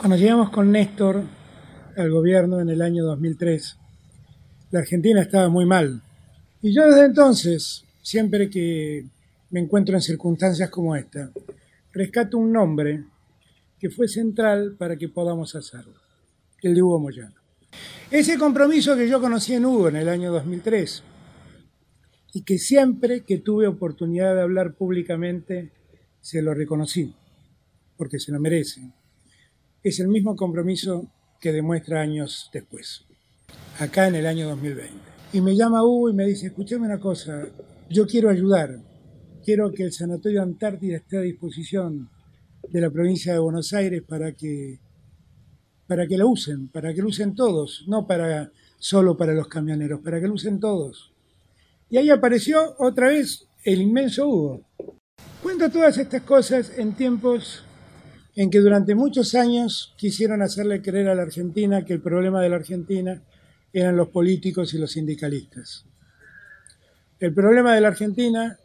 Cuando llegamos con Néstor al gobierno en el año 2003, la Argentina estaba muy mal. Y yo desde entonces, siempre que me encuentro en circunstancias como esta, rescato un nombre que fue central para que podamos hacerlo, el de Hugo Moyano. Ese compromiso que yo conocí en Hugo en el año 2003 y que siempre que tuve oportunidad de hablar públicamente se lo reconocí, porque se lo merece. Es el mismo compromiso que demuestra años después, acá en el año 2020. Y me llama Hugo y me dice, escúchame una cosa, yo quiero ayudar, quiero que el Sanatorio Antártida esté a disposición de la provincia de Buenos Aires para que lo usen todos, no solo para los camioneros, para que lo usen todos. Y ahí apareció otra vez el inmenso Hugo. Cuento todas estas cosas en tiempos en que durante muchos años quisieron hacerle creer a la Argentina que el problema de la Argentina eran los políticos y los sindicalistas. El problema de la Argentina